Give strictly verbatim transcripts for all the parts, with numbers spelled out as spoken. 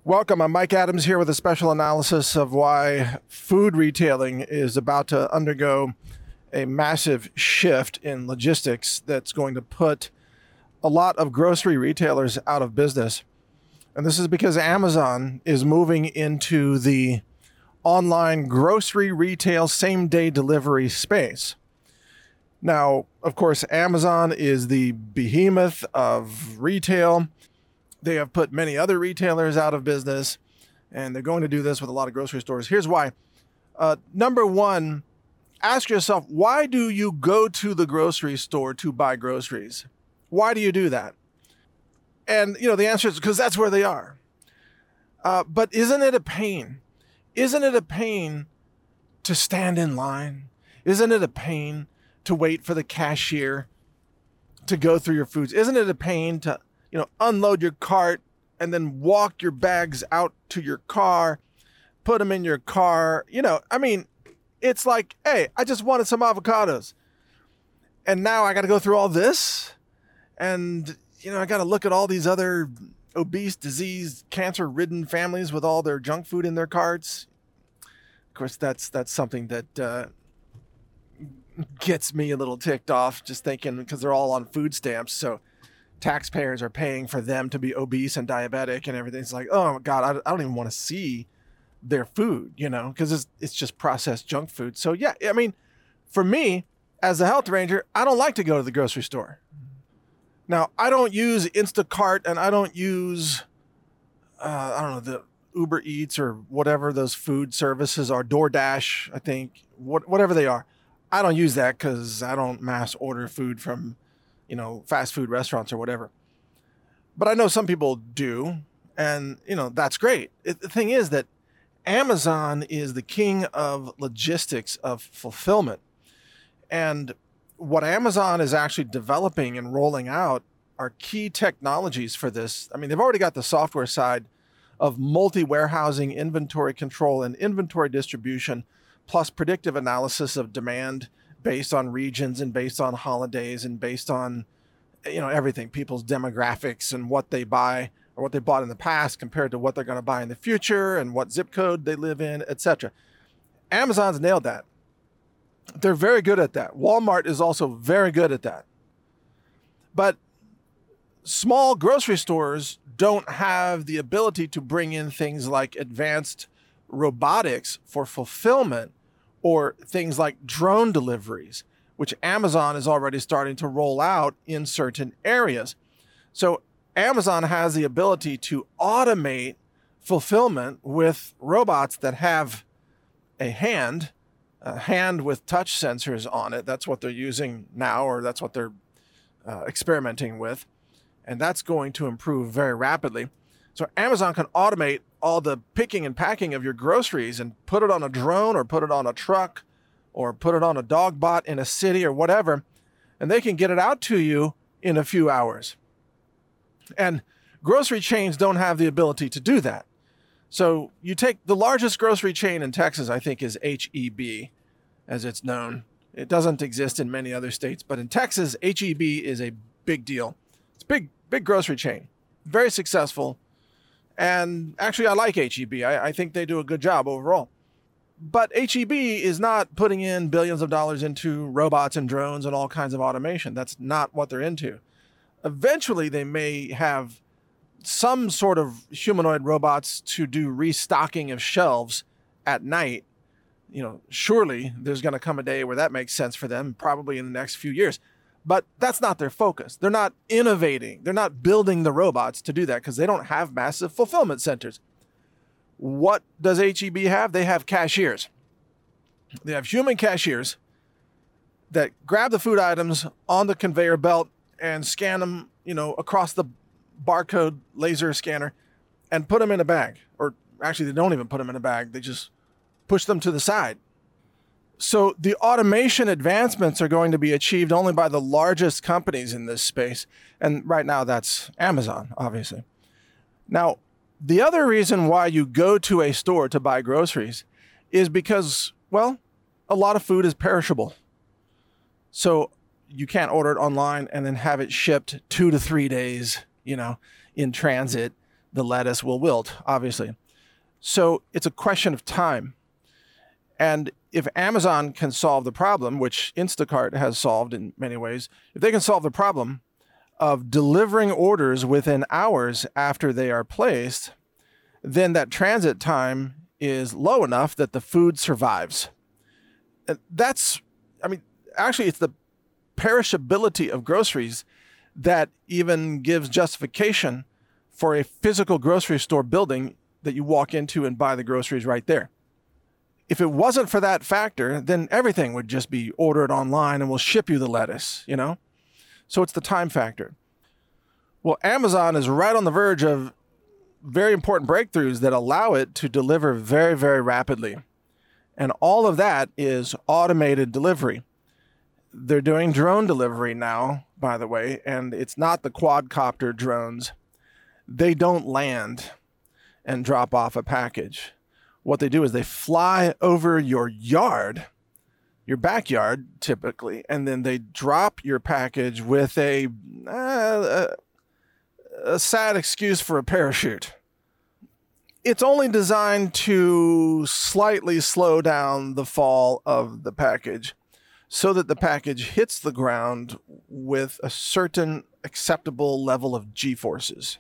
Welcome. I'm Mike Adams here with a special analysis of why food retailing is about to undergo a massive shift in logistics that's going to put a lot of grocery retailers out of business. And this is because Amazon is moving into the online grocery retail same-day delivery space. Now, of course, Amazon is the behemoth of retail. They have put many other retailers out of business, and they're going to do this with a lot of grocery stores. Here's why. Uh, number one, ask yourself, why do you go to the grocery store to buy groceries? Why do you do that? And, you know, the answer is because that's where they are. Uh, but isn't it a pain? Isn't it a pain to stand in line? Isn't it a pain to wait for the cashier to go through your foods? Isn't it a pain to you know, unload your cart and then walk your bags out to your car, put them in your car? You know, I mean, it's like, hey, I just wanted some avocados. And now I got to go through all this. And, you know, I got to look at all these other obese, diseased, cancer-ridden families with all their junk food in their carts. Of course, that's that's something that uh, gets me a little ticked off, just thinking, because they're all on food stamps. So taxpayers are paying for them to be obese and diabetic and everything. It's like, oh, God, I, I don't even want to see their food, you know, because it's, it's just processed junk food. So, yeah, I mean, for me, as a health ranger, I don't like to go to the grocery store. Now, I don't use Instacart and I don't use, uh, I don't know, the Uber Eats or whatever those food services are, DoorDash, I think, what, whatever they are. I don't use that because I don't mass order food from, you know, fast food restaurants or whatever. But I know some people do, and, you know, that's great. It, the thing is that Amazon is the king of logistics, of fulfillment. And what Amazon is actually developing and rolling out are key technologies for this. I mean, they've already got the software side of multi-warehousing, inventory control, and inventory distribution, plus predictive analysis of demand based on regions and based on holidays and based on, you know, everything, people's demographics and what they buy or what they bought in the past compared to what they're going to buy in the future and what zip code they live in, et cetera. Amazon's nailed that. They're very good at that. Walmart is also very good at that. But small grocery stores don't have the ability to bring in things like advanced robotics for fulfillment or things like drone deliveries, which Amazon is already starting to roll out in certain areas. So Amazon has the ability to automate fulfillment with robots that have a hand, a hand with touch sensors on it. That's what they're using now, or that's what they're uh, experimenting with. And that's going to improve very rapidly. So Amazon can automate all the picking and packing of your groceries and put it on a drone or put it on a truck or put it on a dog bot in a city or whatever, and they can get it out to you in a few hours. And grocery chains don't have the ability to do that. So you take the largest grocery chain in Texas, I think, is H E B, as it's known. It doesn't exist in many other states, but in Texas, H E B is a big deal. It's a big, big grocery chain, very successful. And actually, I like H E B. I, I think they do a good job overall. But H E B is not putting in billions of dollars into robots and drones and all kinds of automation. That's not what they're into. Eventually, they may have some sort of humanoid robots to do restocking of shelves at night. You know, surely there's going to come a day where that makes sense for them, probably in the next few years. But that's not their focus. They're not innovating. They're not building the robots to do that because they don't have massive fulfillment centers. What does H E B have? They have cashiers. They have human cashiers that grab the food items on the conveyor belt and scan them, you know, across the barcode laser scanner and put them in a bag. Or actually, they don't even put them in a bag. They just push them to the side. So the automation advancements are going to be achieved only by the largest companies in this space. And right now that's Amazon, obviously. Now, the other reason why you go to a store to buy groceries is because, well, a lot of food is perishable. So you can't order it online and then have it shipped two to three days, you know, in transit. the lettuce will wilt, obviously. So it's a question of time. And if Amazon can solve the problem, which Instacart has solved in many ways, if they can solve the problem of delivering orders within hours after they are placed, then that transit time is low enough that the food survives. And that's, I mean, actually, it's the perishability of groceries that even gives justification for a physical grocery store building that you walk into and buy the groceries right there. If it wasn't for that factor, then everything would just be ordered online and will ship you the lettuce, you know? So it's the time factor. Well, Amazon is right on the verge of very important breakthroughs that allow it to deliver very, very rapidly. And all of that is automated delivery. They're doing drone delivery now, by the way, and it's not the quadcopter drones. They don't land and drop off a package. What they do is they fly over your yard, your backyard typically, and then they drop your package with a, uh, a, a sad excuse for a parachute. It's only designed to slightly slow down the fall of the package so that the package hits the ground with a certain acceptable level of G-forces.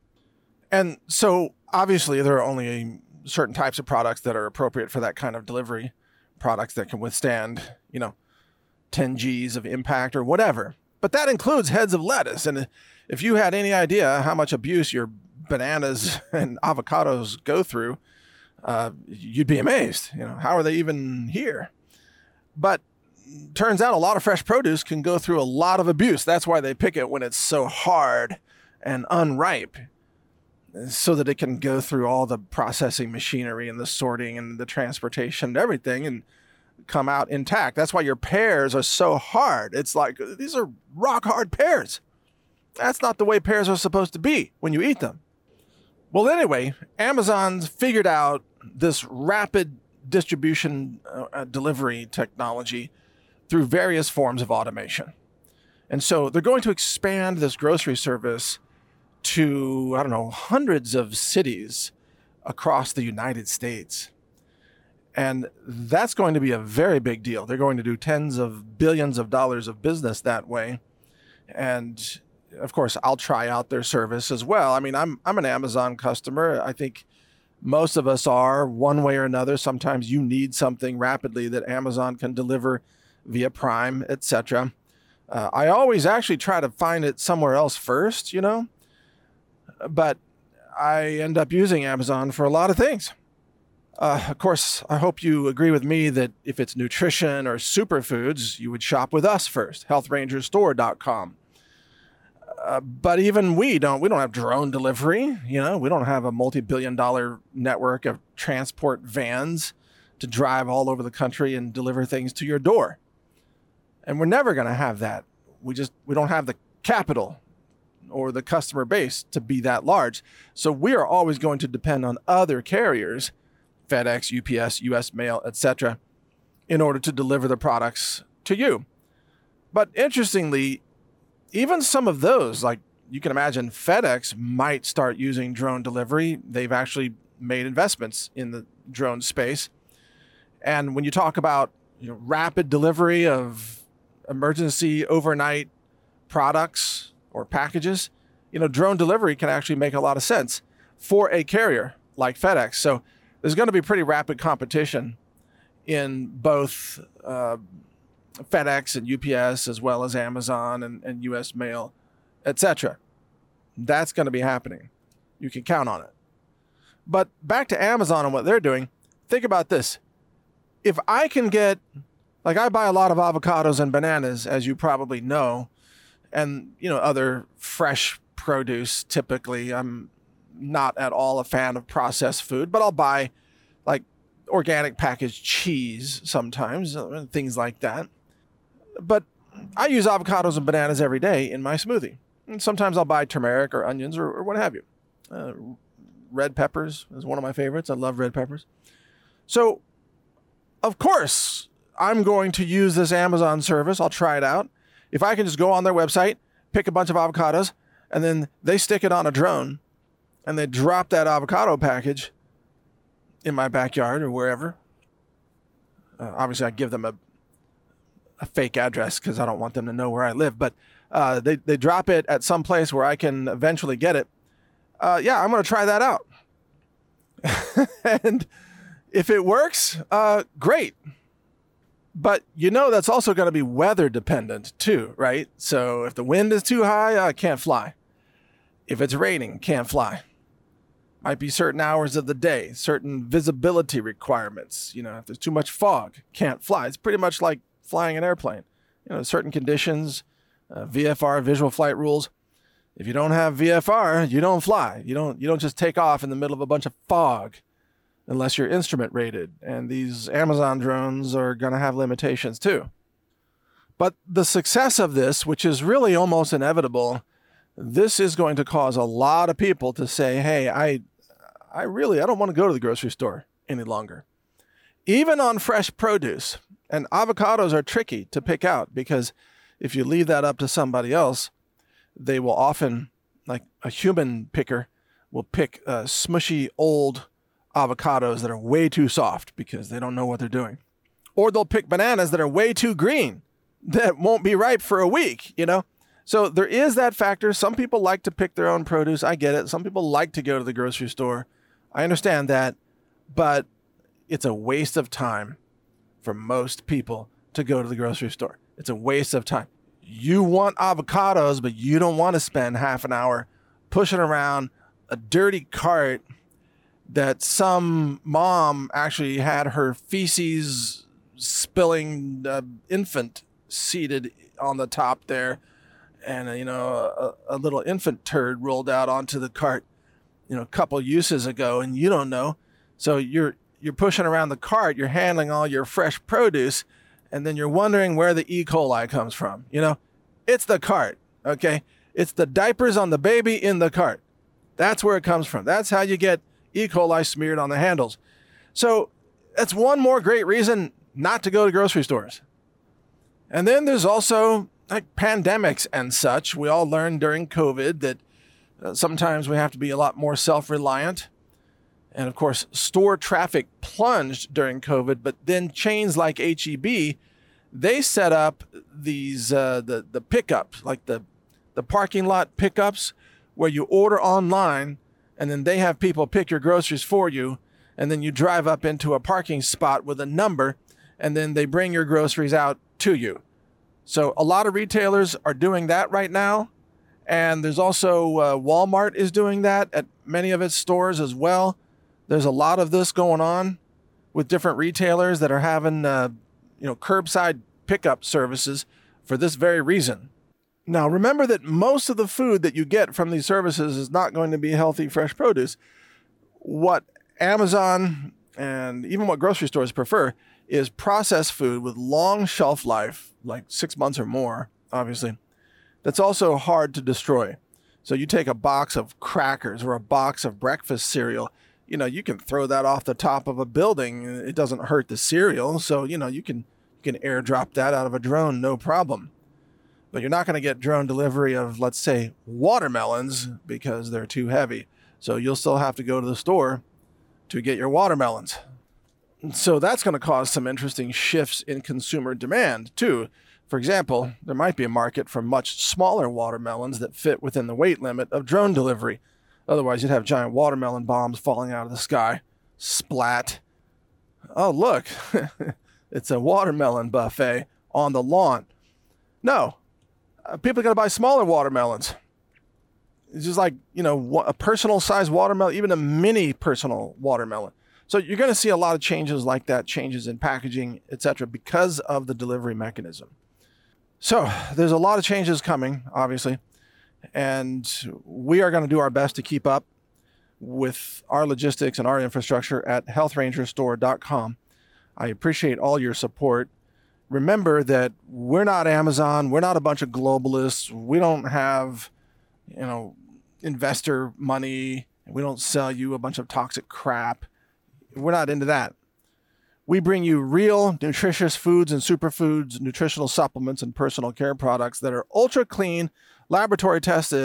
And so obviously there are only a certain types of products that are appropriate for that kind of delivery, products that can withstand, you know, ten G's of impact or whatever. But that includes heads of lettuce. And if you had any idea how much abuse your bananas and avocados go through, uh, you'd be amazed. You know, how are they even here? But turns out a lot of fresh produce can go through a lot of abuse. That's why they pick it when it's so hard and unripe, so that it can go through all the processing machinery and the sorting and the transportation and everything and come out intact. That's why your pears are so hard. It's like, these are rock hard pears. That's not the way pears are supposed to be when you eat them. Well, anyway, Amazon's figured out this rapid distribution uh, delivery technology through various forms of automation. And so they're going to expand this grocery service to, I don't know, hundreds of cities across the United States. And that's going to be a very big deal. They're going to do tens of billions of dollars of business that way. And of course, I'll try out their service as well. I mean, I'm I'm an Amazon customer. I think most of us are one way or another. Sometimes you need something rapidly that Amazon can deliver via Prime, et cetera. Uh, I always actually try to find it somewhere else first, you know? But I end up using Amazon for a lot of things. Uh, of course, I hope you agree with me that if it's nutrition or superfoods, you would shop with us first, health ranger store dot com. Uh, but even we don't, we don't have drone delivery. You know, we don't have a multi-billion dollar network of transport vans to drive all over the country and deliver things to your door. And we're never going to have that. We just, we don't have the capital or the customer base to be that large. So we are always going to depend on other carriers, FedEx, U P S, U S Mail, et cetera, in order to deliver the products to you. But interestingly, even some of those, like you can imagine FedEx might start using drone delivery. They've actually made investments in the drone space. And when you talk about, you know, rapid delivery of emergency overnight products or packages, you know, drone delivery can actually make a lot of sense for a carrier like FedEx. So there's going to be pretty rapid competition in both uh, FedEx and U P S, as well as Amazon and, and U S Mail, et cetera. That's going to be happening. You can count on it. But back to Amazon and what they're doing, think about this. If I can get, like I buy a lot of avocados and bananas, as you probably know, and, you know, other fresh produce typically. I'm not at all a fan of processed food, but I'll buy like organic packaged cheese sometimes, things like that. But I use avocados and bananas every day in my smoothie. And sometimes I'll buy turmeric or onions or, or what have you. Uh, red peppers is one of my favorites. I love red peppers. So, of course, I'm going to use this Amazon service. I'll try it out. If I can just go on their website, pick a bunch of avocados, and then they stick it on a drone and they drop that avocado package in my backyard or wherever. Uh, obviously, I give them a a fake address because I don't want them to know where I live. But uh, they they drop it at some place where I can eventually get it. Uh, yeah, I'm going to try that out. And if it works, uh, great. But you know that's also going to be weather dependent too, right? So if the wind is too high, I can't fly. If it's raining, can't fly. Might be certain hours of the day, certain visibility requirements. You know, if there's too much fog, can't fly. It's pretty much like flying an airplane. You know, certain conditions, uh, V F R, visual flight rules. If you don't have V F R, you don't fly. You don't you don't just take off in the middle of a bunch of fog unless you're instrument rated. And these Amazon drones are going to have limitations too. But the success of this, which is really almost inevitable, this is going to cause a lot of people to say, hey, I I really, I don't want to go to the grocery store any longer. Even on fresh produce. And avocados are tricky to pick out because if you leave that up to somebody else, they will often, like a human picker, will pick uh, smushy old avocados that are way too soft because they don't know what they're doing. Or they'll pick bananas that are way too green that won't be ripe for a week, you know? So there is that factor. Some people like to pick their own produce. I get it. Some people like to go to the grocery store. I understand that, but it's a waste of time for most people to go to the grocery store. It's a waste of time. You want avocados, but you don't want to spend half an hour pushing around a dirty cart that some mom actually had her feces spilling uh, infant seated on the top there. And, uh, you know, a, a little infant turd rolled out onto the cart, you know, a couple uses ago, and you don't know. So you're you're pushing around the cart, you're handling all your fresh produce, and then you're wondering where the E. coli comes from. You know, it's the cart, okay? It's the diapers on the baby in the cart. That's where it comes from. That's how you get E. coli smeared on the handles. So that's one more great reason not to go to grocery stores. And then there's also like pandemics and such. We all learned during COVID that uh, sometimes we have to be a lot more self-reliant. And of course, store traffic plunged during COVID, but then chains like H E B, they set up these, uh, the, the pickups, like the, the parking lot pickups where you order online and then they have people pick your groceries for you. And then you drive up into a parking spot with a number and then they bring your groceries out to you. So a lot of retailers are doing that right now. And there's also uh, Walmart is doing that at many of its stores as well. There's a lot of this going on with different retailers that are having, uh, you know, curbside pickup services for this very reason. Now, remember that most of the food that you get from these services is not going to be healthy, fresh produce. What Amazon and even what grocery stores prefer is processed food with long shelf life, like six months or more, obviously. That's also hard to destroy. So you take a box of crackers or a box of breakfast cereal, you know, you can throw that off the top of a building. It doesn't hurt the cereal. So, you know, you can you can airdrop that out of a drone, no problem. But you're not going to get drone delivery of, let's say, watermelons because they're too heavy. So you'll still have to go to the store to get your watermelons. So that's going to cause some interesting shifts in consumer demand, too. For example, there might be a market for much smaller watermelons that fit within the weight limit of drone delivery. Otherwise, you'd have giant watermelon bombs falling out of the sky. Splat. Oh, look. It's a watermelon buffet on the lawn. No. Uh, people are going to buy smaller watermelons. It's just like, you know, a personal-sized watermelon, even a mini personal watermelon. So you're going to see a lot of changes like that, changes in packaging, et cetera, because of the delivery mechanism. So there's a lot of changes coming, obviously. And we are going to do our best to keep up with our logistics and our infrastructure at health ranger store dot com. I appreciate all your support. Remember that we're not Amazon. We're not a bunch of globalists. We don't have, you know, investor money. We don't sell you a bunch of toxic crap. We're not into that. We bring you real, nutritious foods and superfoods, nutritional supplements, and personal care products that are ultra clean, laboratory tested,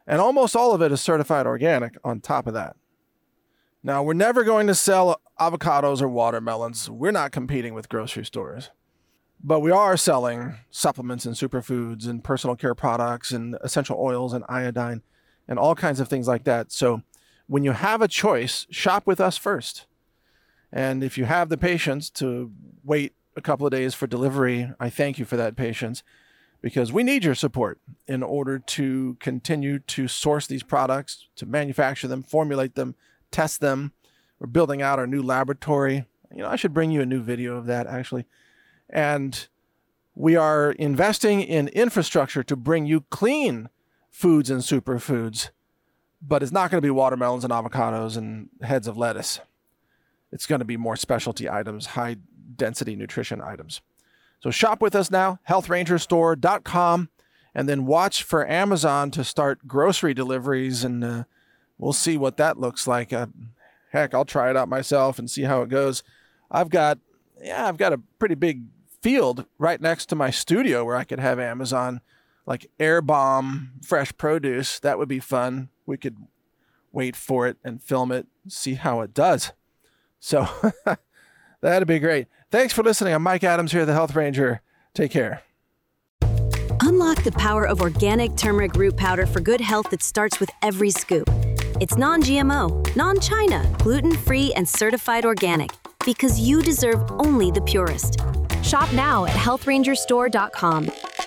And almost all of it is certified organic on top of that. Now, we're never going to sell avocados or watermelons. We're not competing with grocery stores. But we are selling supplements and superfoods and personal care products and essential oils and iodine and all kinds of things like that. So when you have a choice, shop with us first. And if you have the patience to wait a couple of days for delivery, I thank you for that patience, because we need your support in order to continue to source these products, to manufacture them, formulate them, test them. We're building out our new laboratory. You know, I should bring you a new video of that, actually. And we are investing in infrastructure to bring you clean foods and superfoods, but it's not going to be watermelons and avocados and heads of lettuce. It's going to be more specialty items, high density nutrition items. So shop with us now, health ranger store dot com, and then watch for Amazon to start grocery deliveries, and uh, we'll see what that looks like. Uh, heck, I'll try it out myself and see how it goes. I've got, yeah, I've got a pretty big field right next to my studio where I could have Amazon like air bomb fresh produce. That would be fun. We could wait for it and film it, see how it does. So that'd be great. Thanks for listening. I'm Mike Adams here, the Health Ranger. Take care. Unlock the power of organic turmeric root powder for good health that starts with every scoop. It's non G M O, non-China, gluten-free, and certified organic, because you deserve only the purest. Shop now at health ranger store dot com.